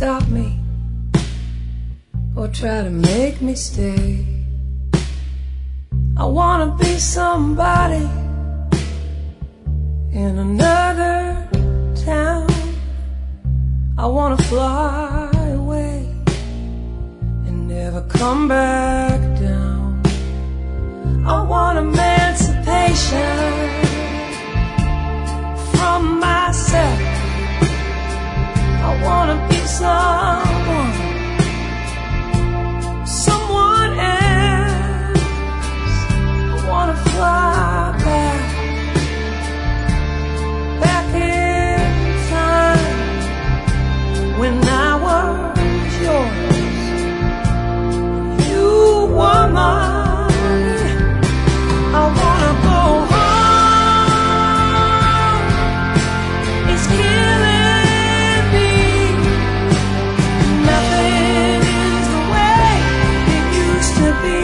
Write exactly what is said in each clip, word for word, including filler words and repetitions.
stop me or try to make me stay. I wanna be somebody in another town. I wanna fly away and never come back down. I want emancipation from myself. I wanna be someone, someone else. I wanna fly back, back in time when I was yours, you were mine. I wanna go home. It's killing me. Nothing is the way it used to be.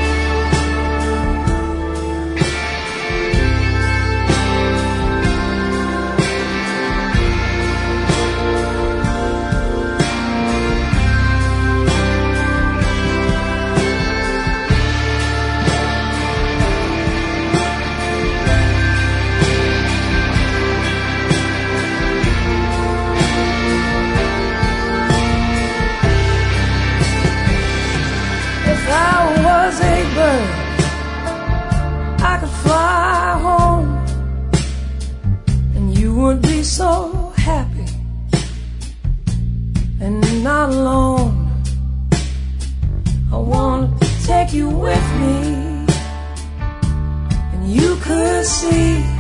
If I was a bird, I could fly home, and you would be so happy and not alone. I want to take you with me, and you could see